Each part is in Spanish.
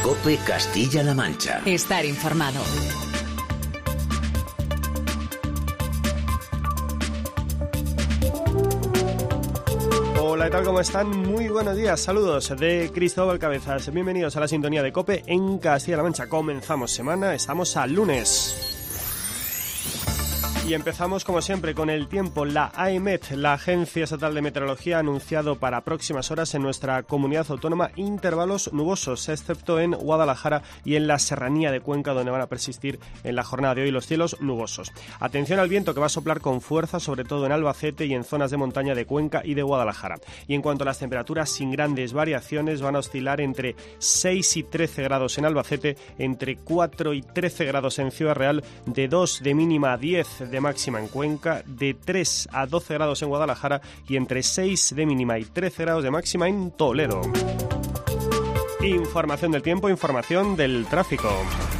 COPE Castilla-La Mancha. Estar informado. Hola, ¿qué tal? ¿Cómo están? Muy buenos días, saludos de Cristóbal Cabezas. Bienvenidos a la sintonía de COPE en Castilla-La Mancha. Comenzamos semana, estamos a lunes. Y empezamos, como siempre, con el tiempo. La AEMET, la Agencia Estatal de Meteorología, ha anunciado para próximas horas en nuestra comunidad autónoma intervalos nubosos, excepto en Guadalajara y en la serranía de Cuenca, donde van a persistir en la jornada de hoy los cielos nubosos. Atención al viento, que va a soplar con fuerza, sobre todo en Albacete y en zonas de montaña de Cuenca y de Guadalajara. Y en cuanto a las temperaturas, sin grandes variaciones, van a oscilar entre 6 y 13 grados en Albacete, entre 4 y 13 grados en Ciudad Real, de 2 de mínima a 10 de máxima en Cuenca, de 3 a 12 grados en Guadalajara y entre 6 de mínima y 13 grados de máxima en Toledo. Información del tiempo, información del tráfico.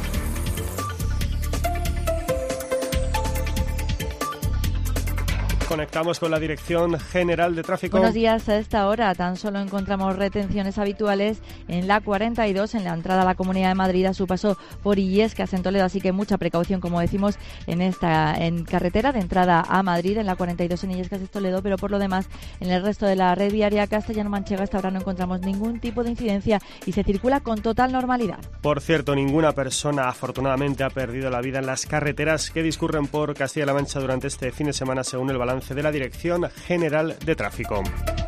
Conectamos con la Dirección General de Tráfico. Buenos días. A esta hora tan solo encontramos retenciones habituales en la 42, en la entrada a la Comunidad de Madrid, a su paso por Illescas, en Toledo, así que mucha precaución, como decimos, en carretera de entrada a Madrid, en la 42 en Illescas, Toledo, pero por lo demás, en el resto de la red viaria castellano-manchega hasta ahora no encontramos ningún tipo de incidencia y se circula con total normalidad. Por cierto, ninguna persona afortunadamente ha perdido la vida en las carreteras que discurren por Castilla-La Mancha durante este fin de semana, según el balance de la Dirección General de Tráfico.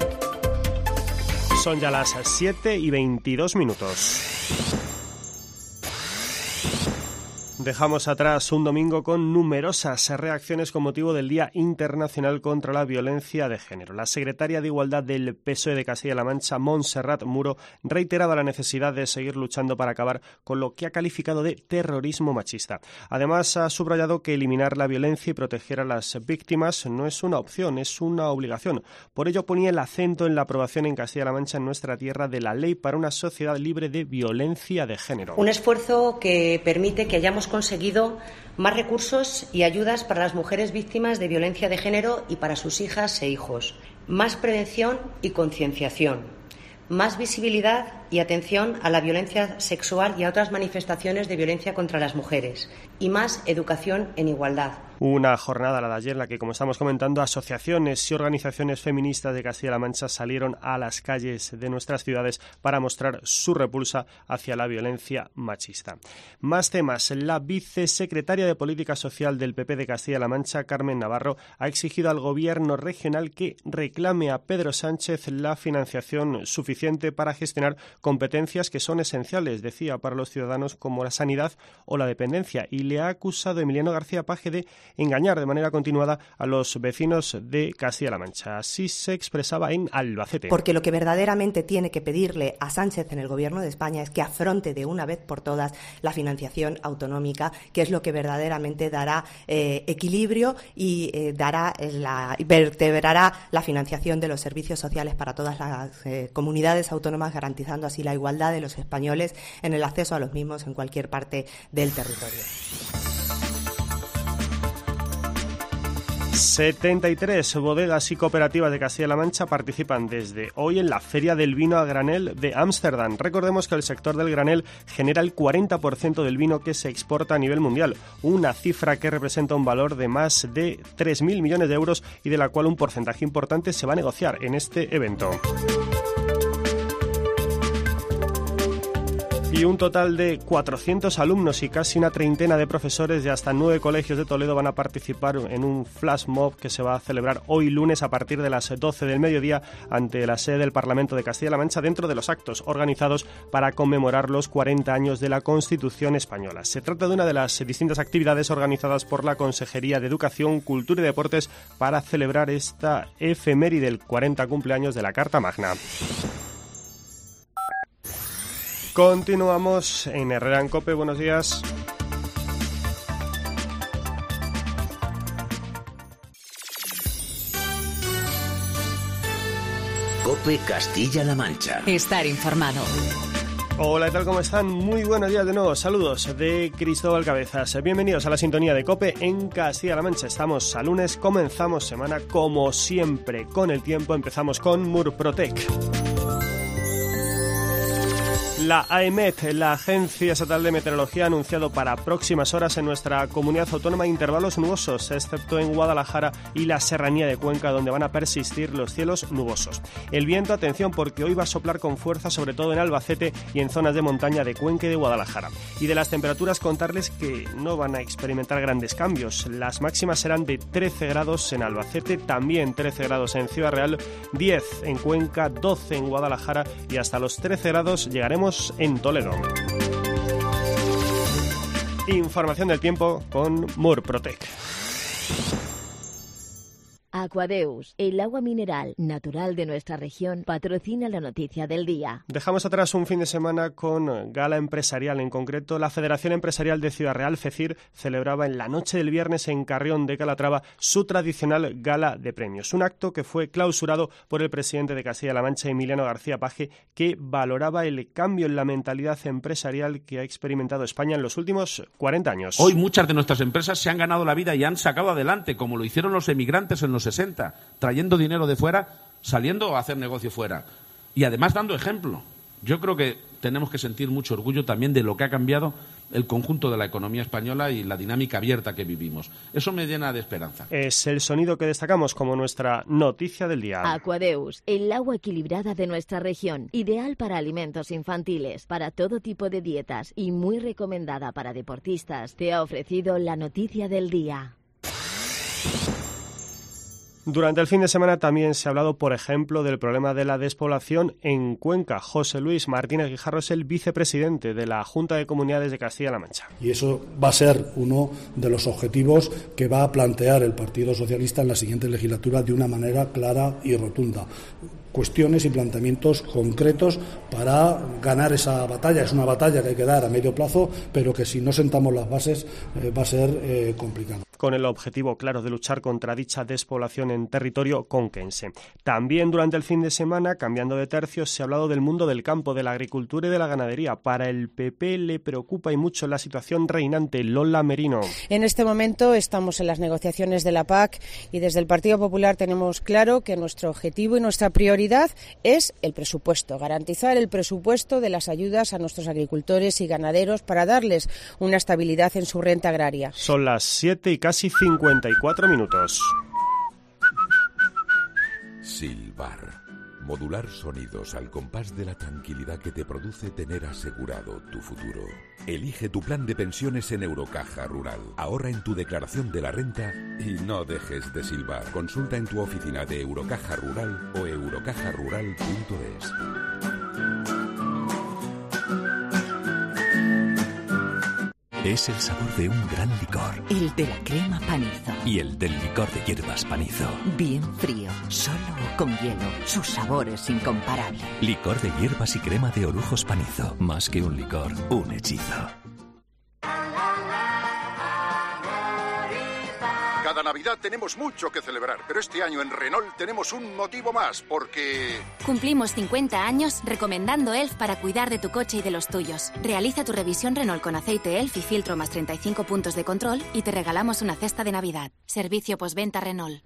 Son ya las 7:22. Dejamos atrás un domingo con numerosas reacciones con motivo del Día Internacional contra la Violencia de Género. La secretaria de Igualdad del PSOE de Castilla-La Mancha, Montserrat Muro, reiteraba la necesidad de seguir luchando para acabar con lo que ha calificado de terrorismo machista. Además, ha subrayado que eliminar la violencia y proteger a las víctimas no es una opción, es una obligación. Por ello, ponía el acento en la aprobación en Castilla-La Mancha, en nuestra tierra, de la Ley para una sociedad libre de violencia de género. Un esfuerzo que permite que hayamos conseguido más recursos y ayudas para las mujeres víctimas de violencia de género y para sus hijas e hijos, más prevención y concienciación, más visibilidad y atención a la violencia sexual y a otras manifestaciones de violencia contra las mujeres, y más educación en igualdad. Una jornada, la de ayer, en la que, como estamos comentando, asociaciones y organizaciones feministas de Castilla-La Mancha salieron a las calles de nuestras ciudades para mostrar su repulsa hacia la violencia machista. Más temas. La vicesecretaria de Política Social del PP de Castilla-La Mancha, Carmen Navarro, ha exigido al Gobierno regional que reclame a Pedro Sánchez la financiación suficiente para gestionar competencias que son esenciales, decía, para los ciudadanos, como la sanidad o la dependencia, y le ha acusado Emiliano García Paje de engañar de manera continuada a los vecinos de Castilla-La Mancha. Así se expresaba en Albacete. Porque lo que verdaderamente tiene que pedirle a Sánchez en el Gobierno de España es que afronte de una vez por todas la financiación autonómica, que es lo que verdaderamente dará equilibrio y vertebrará la financiación de los servicios sociales para todas las comunidades autónomas, garantizando así la igualdad de los españoles en el acceso a los mismos en cualquier parte del territorio. 73 bodegas y cooperativas de Castilla-La Mancha participan desde hoy en la Feria del Vino a Granel de Ámsterdam. Recordemos que el sector del granel genera el 40% del vino que se exporta a nivel mundial, una cifra que representa un valor de más de 3.000 millones de euros y de la cual un porcentaje importante se va a negociar en este evento. Y un total de 400 alumnos y casi una treintena de profesores de hasta 9 colegios de Toledo van a participar en un flash mob que se va a celebrar hoy lunes a partir de las 12 del mediodía ante la sede del Parlamento de Castilla-La Mancha, dentro de los actos organizados para conmemorar los 40 años de la Constitución española. Se trata de una de las distintas actividades organizadas por la Consejería de Educación, Cultura y Deportes para celebrar esta efeméride del 40 cumpleaños de la Carta Magna. Continuamos en Herrera en COPE. Buenos días. COPE Castilla-La Mancha. Estar informado. Hola, ¿qué tal? ¿Cómo están? Muy buenos días de nuevo. Saludos de Cristóbal Cabezas. Bienvenidos a la sintonía de COPE en Castilla-La Mancha. Estamos a lunes, comenzamos semana como siempre con el tiempo. Empezamos con Murprotec. La AEMET, la Agencia Estatal de Meteorología, ha anunciado para próximas horas en nuestra comunidad autónoma intervalos nubosos, excepto en Guadalajara y la serranía de Cuenca, donde van a persistir los cielos nubosos. El viento, atención, porque hoy va a soplar con fuerza, sobre todo en Albacete y en zonas de montaña de Cuenca y de Guadalajara. Y de las temperaturas, contarles que no van a experimentar grandes cambios. Las máximas serán de 13 grados en Albacete, también 13 grados en Ciudad Real, 10 en Cuenca, 12 en Guadalajara y hasta los 13 grados llegaremos en Toledo. Información del tiempo con Murprotec. Aquadeus, el agua mineral natural de nuestra región, patrocina la noticia del día. Dejamos atrás un fin de semana con gala empresarial. En concreto, la Federación Empresarial de Ciudad Real, FECIR, celebraba en la noche del viernes en Carrión de Calatrava su tradicional gala de premios. Un acto que fue clausurado por el presidente de Castilla-La Mancha, Emiliano García Paje, que valoraba el cambio en la mentalidad empresarial que ha experimentado España en los últimos 40 años. Hoy muchas de nuestras empresas se han ganado la vida y han sacado adelante, como lo hicieron los emigrantes en los 60, trayendo dinero de fuera, saliendo a hacer negocio fuera y además dando ejemplo. Yo creo que tenemos que sentir mucho orgullo también de lo que ha cambiado el conjunto de la economía española y la dinámica abierta que vivimos. Eso me llena de esperanza. Es el sonido que destacamos como nuestra noticia del día. Aquadeus, el agua equilibrada de nuestra región, ideal para alimentos infantiles, para todo tipo de dietas y muy recomendada para deportistas, te ha ofrecido la noticia del día. Durante el fin de semana también se ha hablado, por ejemplo, del problema de la despoblación en Cuenca. José Luis Martínez Guijarro es el vicepresidente de la Junta de Comunidades de Castilla-La Mancha. Y eso va a ser uno de los objetivos que va a plantear el Partido Socialista en la siguiente legislatura de una manera clara y rotunda. Cuestiones y planteamientos concretos para ganar esa batalla. Es una batalla que hay que dar a medio plazo, pero que si no sentamos las bases va a ser complicado. Con el objetivo claro de luchar contra dicha despoblación en territorio conquense. También durante el fin de semana, cambiando de tercio, se ha hablado del mundo del campo, de la agricultura y de la ganadería. Para el PP le preocupa y mucho la situación reinante. Lola Merino. En este momento estamos en las negociaciones de la PAC y desde el Partido Popular tenemos claro que nuestro objetivo y nuestra prioridad es el presupuesto, garantizar el presupuesto de las ayudas a nuestros agricultores y ganaderos para darles una estabilidad en su renta agraria. Son las 7 y casi 54 minutos. Silbar. Modular sonidos al compás de la tranquilidad que te produce tener asegurado tu futuro. Elige tu plan de pensiones en Eurocaja Rural. Ahorra en tu declaración de la renta y no dejes de silbar. Consulta en tu oficina de Eurocaja Rural o eurocajarural.es. Es el sabor de un gran licor. El de la crema Panizo. Y el del licor de hierbas Panizo. Bien frío, solo o con hielo. Su sabor es incomparable. Licor de hierbas y crema de Orujos Panizo. Más que un licor, un hechizo. Cada Navidad tenemos mucho que celebrar, pero este año en Renault tenemos un motivo más, porque... Cumplimos 50 años recomendando ELF para cuidar de tu coche y de los tuyos. Realiza tu revisión Renault con aceite ELF y filtro más 35 puntos de control y te regalamos una cesta de Navidad. Servicio postventa Renault.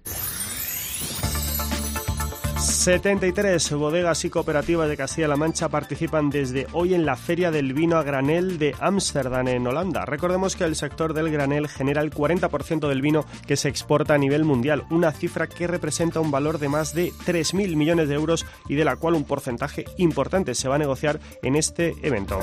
73 bodegas y cooperativas de Castilla-La Mancha participan desde hoy en la Feria del Vino a Granel de Ámsterdam, en Holanda. Recordemos que el sector del granel genera el 40% del vino que se exporta a nivel mundial, una cifra que representa un valor de más de 3.000 millones de euros y de la cual un porcentaje importante se va a negociar en este evento.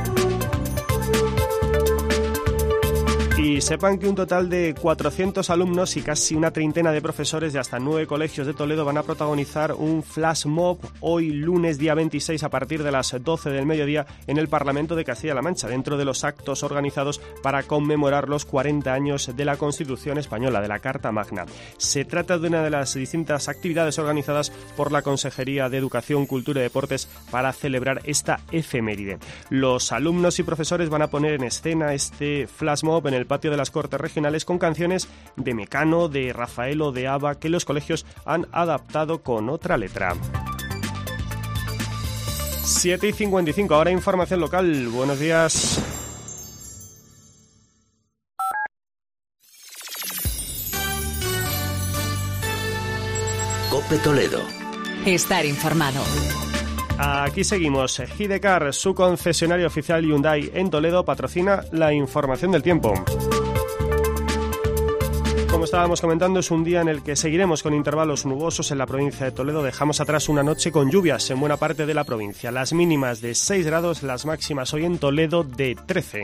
Y sepan que un total de 400 alumnos y casi una treintena de profesores de hasta 9 colegios de Toledo van a protagonizar un flash mob hoy lunes día 26 a partir de las 12 del mediodía en el Parlamento de Castilla-La Mancha, dentro de los actos organizados para conmemorar los 40 años de la Constitución Española, de la Carta Magna. Se trata de una de las distintas actividades organizadas por la Consejería de Educación, Cultura y Deportes para celebrar esta efeméride. Los alumnos y profesores van a poner en escena este flash mob en el patio de las Cortes Regionales con canciones de Mecano, de Rafael o de ABBA que los colegios han adaptado con otra letra. 7:55, ahora información local. Buenos días. COPE Toledo. Estar informado. Aquí seguimos. Hidecar, su concesionario oficial Hyundai en Toledo, patrocina la información del tiempo. Como estábamos comentando, es un día en el que seguiremos con intervalos nubosos en la provincia de Toledo. Dejamos atrás una noche con lluvias en buena parte de la provincia. Las mínimas de 6 grados, las máximas hoy en Toledo de 13.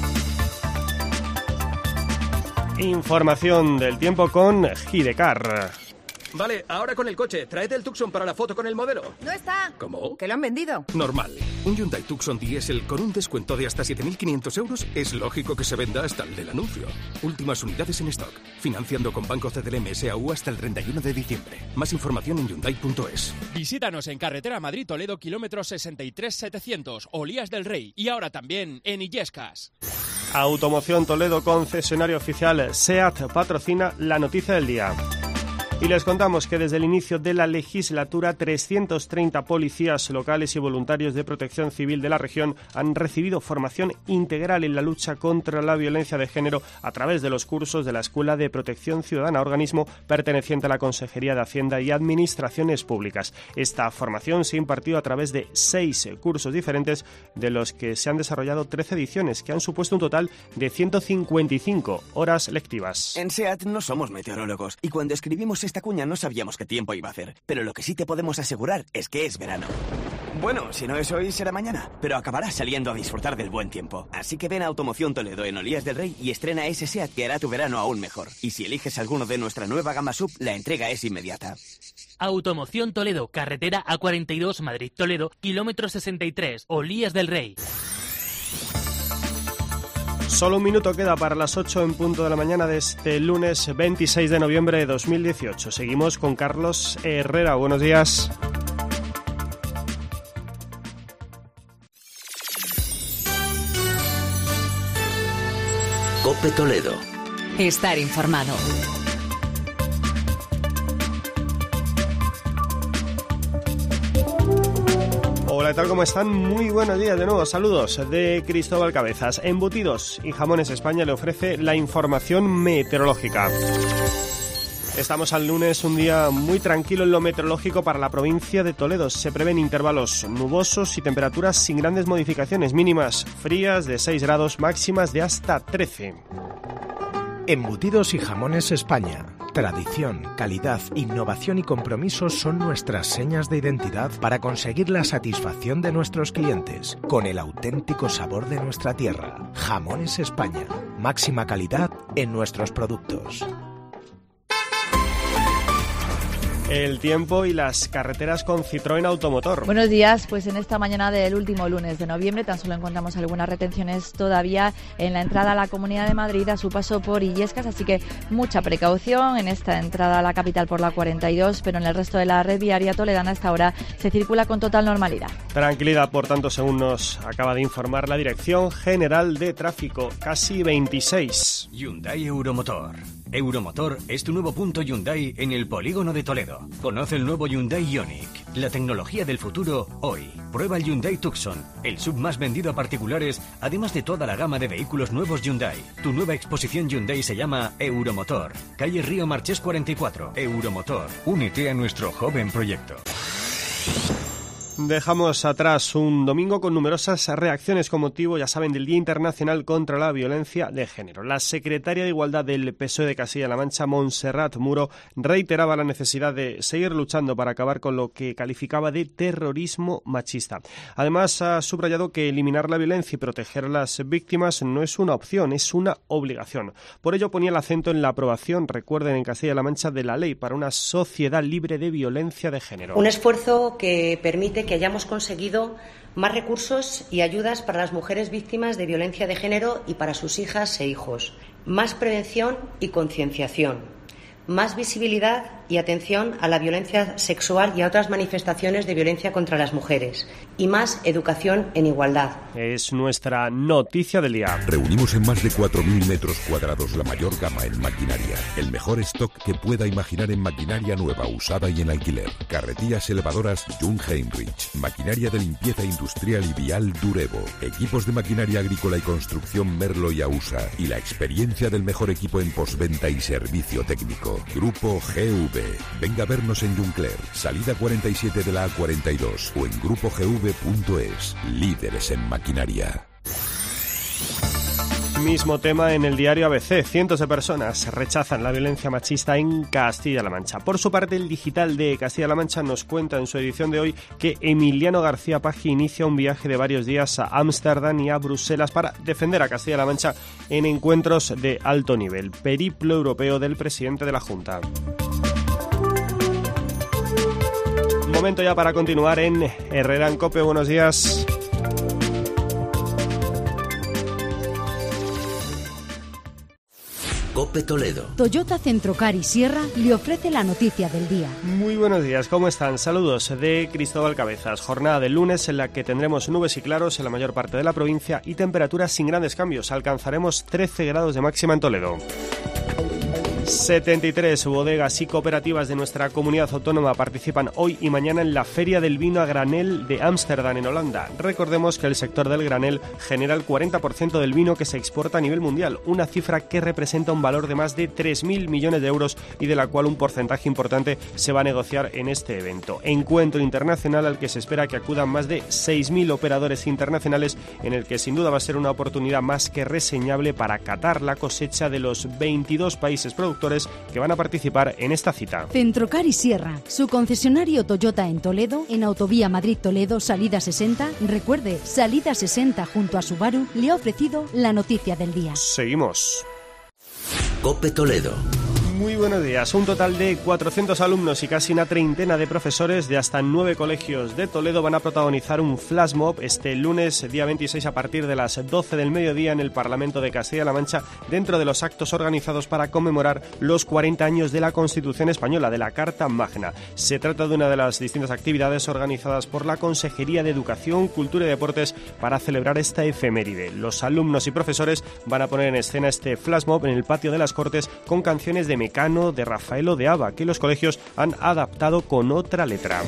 Información del tiempo con Hidecar. Vale, ahora con el coche. Tráete el Tucson para la foto con el modelo. No está. ¿Cómo? ¿Que lo han vendido? Normal. Un Hyundai Tucson diésel con un descuento de hasta 7.500 euros es lógico que se venda hasta el del anuncio. Últimas unidades en stock. Financiando con Banco CTLM SAU hasta el 31 de diciembre. Más información en Hyundai.es. Visítanos en carretera Madrid-Toledo, kilómetro 63-700, Olías del Rey. Y ahora también en Illescas. Automoción Toledo, concesionario oficial SEAT, patrocina la noticia del día. Y les contamos que desde el inicio de la legislatura 330 policías locales y voluntarios de protección civil de la región han recibido formación integral en la lucha contra la violencia de género a través de los cursos de la Escuela de Protección Ciudadana, organismo perteneciente a la Consejería de Hacienda y Administraciones Públicas. Esta formación se ha impartido a través de 6 cursos diferentes, de los que se han desarrollado 13 ediciones, que han supuesto un total de 155 horas lectivas. En SEAT no somos meteorólogos y cuando escribimos esta cuña no sabíamos qué tiempo iba a hacer, pero lo que sí te podemos asegurar es que es verano. Bueno, si no es hoy, será mañana, pero acabarás saliendo a disfrutar del buen tiempo. Así que ven a Automoción Toledo en Olías del Rey y estrena ese SEAT que hará tu verano aún mejor. Y si eliges alguno de nuestra nueva gama SUV, la entrega es inmediata. Automoción Toledo, carretera A42 Madrid-Toledo, kilómetro 63, Olías del Rey. Solo un minuto queda para las 8 en punto de la mañana de este lunes 26 de noviembre de 2018. Seguimos con Carlos Herrera. Buenos días. COPE Toledo. Estar informado. Hola, ¿qué tal? ¿Cómo están? Muy buenos días de nuevo. Saludos de Cristóbal Cabezas. Embutidos y Jamones España le ofrece la información meteorológica. Estamos al lunes, un día muy tranquilo en lo meteorológico para la provincia de Toledo. Se prevén intervalos nubosos y temperaturas sin grandes modificaciones, mínimas frías de 6 grados, máximas de hasta 13. Embutidos y Jamones España. Tradición, calidad, innovación y compromiso son nuestras señas de identidad para conseguir la satisfacción de nuestros clientes con el auténtico sabor de nuestra tierra. Jamones España. Máxima calidad en nuestros productos. El tiempo y las carreteras con Citroën Automotor. Buenos días, pues en esta mañana del último lunes de noviembre tan solo encontramos algunas retenciones todavía en la entrada a la Comunidad de Madrid a su paso por Illescas, así que mucha precaución en esta entrada a la capital por la 42, pero en el resto de la red viaria toledana a esta hora se circula con total normalidad. Tranquilidad, por tanto, según nos acaba de informar la Dirección General de Tráfico, casi 26. Hyundai Euromotor. Euromotor es tu nuevo punto Hyundai en el polígono de Toledo. Conoce el nuevo Hyundai Ioniq, la tecnología del futuro hoy. Prueba el Hyundai Tucson, el SUV más vendido a particulares, además de toda la gama de vehículos nuevos Hyundai. Tu nueva exposición Hyundai se llama Euromotor. Calle Río Marchés 44. Euromotor. Únete a nuestro joven proyecto. Dejamos atrás un domingo con numerosas reacciones con motivo, ya saben, del Día Internacional contra la Violencia de Género. La secretaria de Igualdad del PSOE de Castilla-La Mancha, Montserrat Muro, reiteraba la necesidad de seguir luchando para acabar con lo que calificaba de terrorismo machista. Además, ha subrayado que eliminar la violencia y proteger a las víctimas no es una opción, es una obligación. Por ello ponía el acento en la aprobación, recuerden, en Castilla-La Mancha, de la ley para una sociedad libre de violencia de género. Un esfuerzo que permite que hayamos conseguido más recursos y ayudas para las mujeres víctimas de violencia de género y para sus hijas e hijos, más prevención y concienciación, más visibilidad y atención a la violencia sexual y a otras manifestaciones de violencia contra las mujeres, y más educación en igualdad. Es nuestra noticia del día. Reunimos en más de 4.000 metros cuadrados la mayor gama en maquinaria, el mejor stock que pueda imaginar en maquinaria nueva, usada y en alquiler. Carretillas elevadoras Jung Heinrich, maquinaria de limpieza industrial y vial Durevo, equipos de maquinaria agrícola y construcción Merlo y Ausa, y la experiencia del mejor equipo en postventa y servicio técnico. Grupo GV. Venga a vernos en Juncler, salida 47 de la A42 o en grupogv.es. Líderes en maquinaria. Mismo tema en el diario ABC. Cientos de personas rechazan la violencia machista en Castilla-La Mancha. Por su parte, el Digital de Castilla-La Mancha nos cuenta en su edición de hoy que Emiliano García Paji inicia un viaje de varios días a Ámsterdam y a Bruselas para defender a Castilla-La Mancha en encuentros de alto nivel. Periplo europeo del presidente de la Junta. Momento ya para continuar en Herrera en COPE. Buenos días. COPE Toledo. Toyota Centrocar y Sierra le ofrece la noticia del día. Muy buenos días, ¿cómo están? Saludos de Cristóbal Cabezas. Jornada del lunes en la que tendremos nubes y claros en la mayor parte de la provincia y temperaturas sin grandes cambios. Alcanzaremos 13 grados de máxima en Toledo. 73 bodegas y cooperativas de nuestra comunidad autónoma participan hoy y mañana en la Feria del Vino a Granel de Ámsterdam, en Holanda. Recordemos que el sector del granel genera el 40% del vino que se exporta a nivel mundial, una cifra que representa un valor de más de 3.000 millones de euros y de la cual un porcentaje importante se va a negociar en este evento. Encuentro internacional al que se espera que acudan más de 6.000 operadores internacionales, en el que sin duda va a ser una oportunidad más que reseñable para catar la cosecha de los 22 países productores que van a participar en esta cita. Centrocar y Sierra, su concesionario Toyota en Toledo, en Autovía Madrid-Toledo, salida 60. Recuerde, salida 60 junto a Subaru, le ha ofrecido la noticia del día. Seguimos. COPE Toledo. Muy buenos días. Un total de 400 alumnos y casi una treintena de profesores de hasta 9 colegios de Toledo van a protagonizar un flash mob este lunes, día 26, a partir de las 12 del mediodía en el Parlamento de Castilla-La Mancha, dentro de los actos organizados para conmemorar los 40 años de la Constitución Española, de la Carta Magna. Se trata de una de las distintas actividades organizadas por la Consejería de Educación, Cultura y Deportes para celebrar esta efeméride. Los alumnos y profesores van a poner en escena este flash mob en el patio de las Cortes con canciones de Mecano, de Rafael o de ABBA, que los colegios han adaptado con otra letra.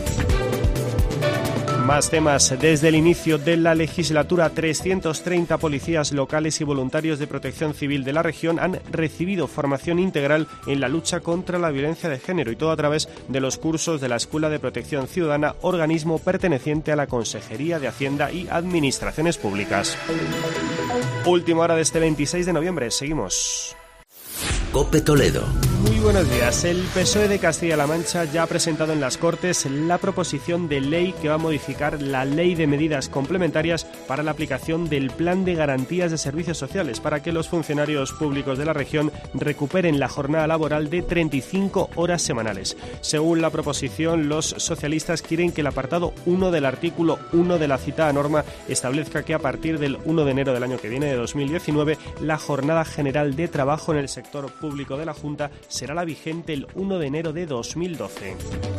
Más temas. Desde el inicio de la legislatura, 330 policías locales y voluntarios de protección civil de la región han recibido formación integral en la lucha contra la violencia de género, y todo a través de los cursos de la Escuela de Protección Ciudadana, organismo perteneciente a la Consejería de Hacienda y Administraciones Públicas. Última hora de este 26 de noviembre. Seguimos. COPE Toledo. Muy buenos días. El PSOE de Castilla-La Mancha ya ha presentado en las Cortes la proposición de ley que va a modificar la Ley de Medidas Complementarias para la aplicación del Plan de Garantías de Servicios Sociales, para que los funcionarios públicos de la región recuperen la jornada laboral de 35 horas semanales. Según la proposición, los socialistas quieren que el apartado 1 del artículo 1 de la citada norma establezca que a partir del 1 de enero del año que viene, de 2019, la jornada general de trabajo en el sector público de la Junta será la vigente el 1 de enero de 2012.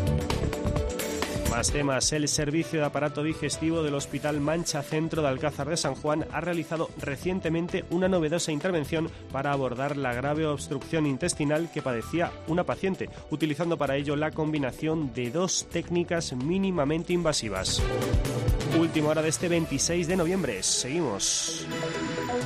Más temas. El servicio de aparato digestivo del Hospital Mancha Centro de Alcázar de San Juan ha realizado recientemente una novedosa intervención para abordar la grave obstrucción intestinal que padecía una paciente, utilizando para ello la combinación de dos técnicas mínimamente invasivas. Última hora de este 26 de noviembre. Seguimos.